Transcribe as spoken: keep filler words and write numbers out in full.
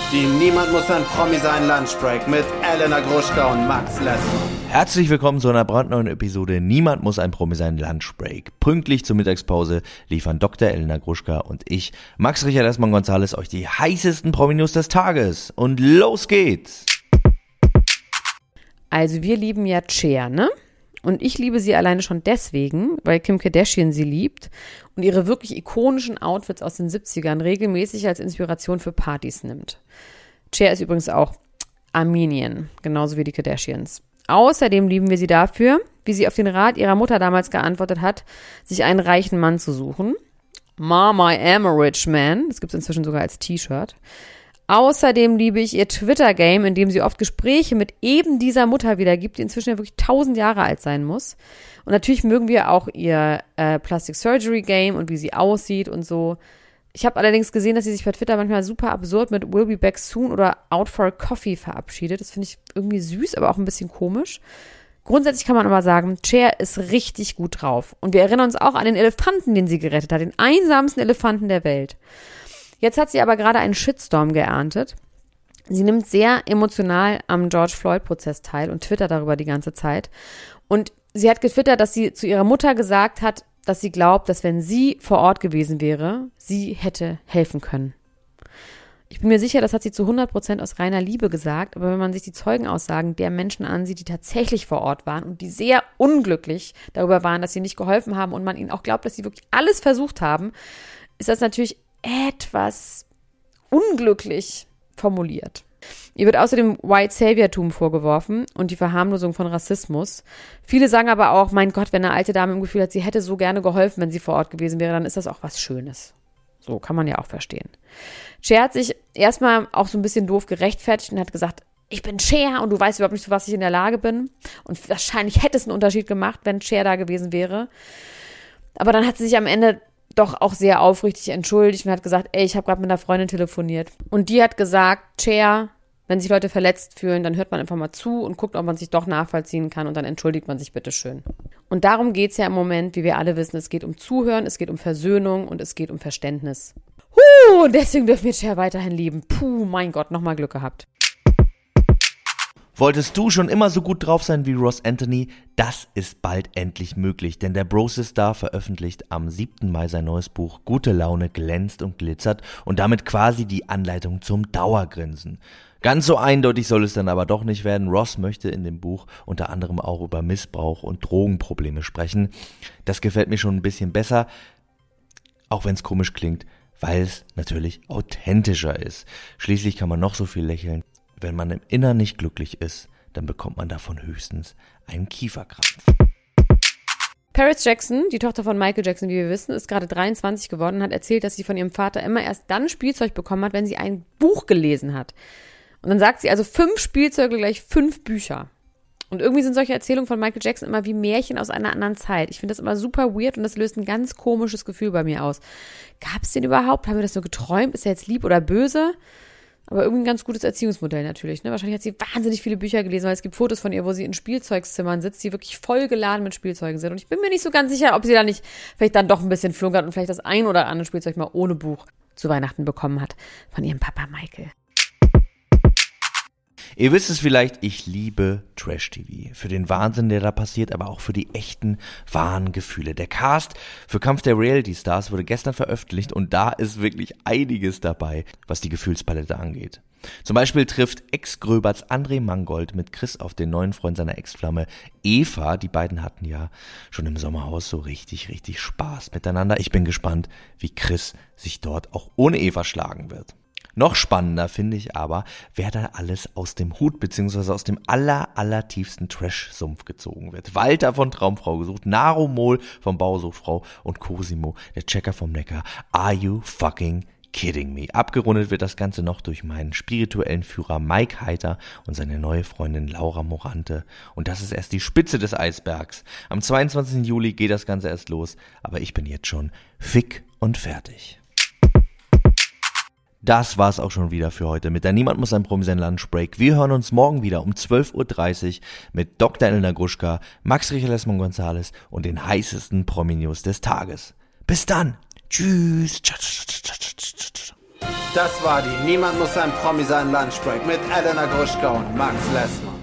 Die Niemand muss ein Promi sein Lunchbreak mit Elena Gruschka und Max Lessmann. Herzlich willkommen zu einer brandneuen Episode Niemand muss ein Promi sein Lunchbreak. Pünktlich zur Mittagspause liefern Doktor Elena Gruschka und ich, Max Richard Lessmann Gonzales, euch die heißesten Promi-News des Tages. Und los geht's! Also wir lieben ja Cher, ne? Und ich liebe sie alleine schon deswegen, weil Kim Kardashian sie liebt und ihre wirklich ikonischen Outfits aus den siebzigern regelmäßig als Inspiration für Partys nimmt. Cher ist übrigens auch Armenian, genauso wie die Kardashians. Außerdem lieben wir sie dafür, wie sie auf den Rat ihrer Mutter damals geantwortet hat, sich einen reichen Mann zu suchen. Mom, I am a rich man. Das gibt es inzwischen sogar als T-Shirt. Außerdem liebe ich ihr Twitter-Game, in dem sie oft Gespräche mit eben dieser Mutter wiedergibt, die inzwischen ja wirklich tausend Jahre alt sein muss. Und natürlich mögen wir auch ihr äh, Plastic Surgery Game und wie sie aussieht und so. Ich habe allerdings gesehen, dass sie sich bei Twitter manchmal super absurd mit Will be back soon oder Out for a Coffee verabschiedet. Das finde ich irgendwie süß, aber auch ein bisschen komisch. Grundsätzlich kann man aber sagen, Cher ist richtig gut drauf. Und wir erinnern uns auch an den Elefanten, den sie gerettet hat, den einsamsten Elefanten der Welt. Jetzt hat sie aber gerade einen Shitstorm geerntet. Sie nimmt sehr emotional am George Floyd-Prozess teil und twittert darüber die ganze Zeit. Und sie hat getwittert, dass sie zu ihrer Mutter gesagt hat, dass sie glaubt, dass wenn sie vor Ort gewesen wäre, sie hätte helfen können. Ich bin mir sicher, das hat sie zu hundert Prozent aus reiner Liebe gesagt, aber wenn man sich die Zeugenaussagen der Menschen ansieht, die tatsächlich vor Ort waren und die sehr unglücklich darüber waren, dass sie nicht geholfen haben und man ihnen auch glaubt, dass sie wirklich alles versucht haben, ist das natürlich etwas unglücklich formuliert. Ihr wird außerdem White Savior-Tum vorgeworfen und die Verharmlosung von Rassismus. Viele sagen aber auch, mein Gott, wenn eine alte Dame im Gefühl hat, sie hätte so gerne geholfen, wenn sie vor Ort gewesen wäre, dann ist das auch was Schönes. So kann man ja auch verstehen. Cher hat sich erstmal auch so ein bisschen doof gerechtfertigt und hat gesagt, ich bin Cher und du weißt überhaupt nicht, zu was ich in der Lage bin. Und wahrscheinlich hätte es einen Unterschied gemacht, wenn Cher da gewesen wäre. Aber dann hat sie sich am Ende doch auch sehr aufrichtig entschuldigt und hat gesagt, ey, ich habe gerade mit einer Freundin telefoniert. Und die hat gesagt, Cher, wenn sich Leute verletzt fühlen, dann hört man einfach mal zu und guckt, ob man sich doch nachvollziehen kann und dann entschuldigt man sich bitteschön. Und darum geht's ja im Moment, wie wir alle wissen, es geht um Zuhören, es geht um Versöhnung und es geht um Verständnis. Huh, und deswegen dürfen wir Cher weiterhin lieben. Puh, mein Gott, nochmal Glück gehabt. Wolltest du schon immer so gut drauf sein wie Ross Anthony? Das ist bald endlich möglich, denn der Brosy-Star veröffentlicht am siebten Mai sein neues Buch Gute Laune glänzt und glitzert und damit quasi die Anleitung zum Dauergrinsen. Ganz so eindeutig soll es dann aber doch nicht werden. Ross möchte in dem Buch unter anderem auch über Missbrauch und Drogenprobleme sprechen. Das gefällt mir schon ein bisschen besser, auch wenn es komisch klingt, weil es natürlich authentischer ist. Schließlich kann man noch so viel lächeln. Wenn man im Innern nicht glücklich ist, dann bekommt man davon höchstens einen Kieferkrampf. Paris Jackson, die Tochter von Michael Jackson, wie wir wissen, ist gerade dreiundzwanzig geworden und hat erzählt, dass sie von ihrem Vater immer erst dann Spielzeug bekommen hat, wenn sie ein Buch gelesen hat. Und dann sagt sie also fünf Spielzeuge gleich fünf Bücher. Und irgendwie sind solche Erzählungen von Michael Jackson immer wie Märchen aus einer anderen Zeit. Ich finde das immer super weird und das löst ein ganz komisches Gefühl bei mir aus. Gab es den überhaupt? Haben wir das nur geträumt? Ist er jetzt lieb oder böse? Aber irgendwie ein ganz gutes Erziehungsmodell natürlich. Ne? Wahrscheinlich hat sie wahnsinnig viele Bücher gelesen, weil es gibt Fotos von ihr, wo sie in Spielzeugzimmern sitzt, die wirklich vollgeladen mit Spielzeugen sind. Und ich bin mir nicht so ganz sicher, ob sie da nicht vielleicht dann doch ein bisschen flunkert und vielleicht das ein oder andere Spielzeug mal ohne Buch zu Weihnachten bekommen hat von ihrem Papa Michael. Ihr wisst es vielleicht, ich liebe Trash-T V. Für den Wahnsinn, der da passiert, aber auch für die echten, wahren Gefühle. Der Cast für Kampf der Reality-Stars wurde gestern veröffentlicht und da ist wirklich einiges dabei, was die Gefühlspalette angeht. Zum Beispiel trifft Ex-Gröberts André Mangold mit Chris auf den neuen Freund seiner Ex-Flamme Eva. Die beiden hatten ja schon im Sommerhaus so richtig, richtig Spaß miteinander. Ich bin gespannt, wie Chris sich dort auch ohne Eva schlagen wird. Noch spannender finde ich aber, wer da alles aus dem Hut bzw. aus dem aller, aller tiefsten Trash-Sumpf gezogen wird. Walter von Traumfrau gesucht, Naro Mohl von Bausuchtfrau und Cosimo, der Checker vom Neckar. Are you fucking kidding me? Abgerundet wird das Ganze noch durch meinen spirituellen Führer Mike Heiter und seine neue Freundin Laura Morante. Und das ist erst die Spitze des Eisbergs. Am zweiundzwanzigsten Juli geht das Ganze erst los, aber ich bin jetzt schon fick und fertig. Das war's auch schon wieder für heute mit der Niemand muss ein Promi sein Lunchbreak. Wir hören uns morgen wieder um zwölf Uhr dreißig mit Doktor Elena Gruschka, Max Richard Lessmann Gonzales und den heißesten Promi-News des Tages. Bis dann. Tschüss. Das war die Niemand muss ein Promi sein Lunchbreak mit Elena Gruschka und Max Lessmann.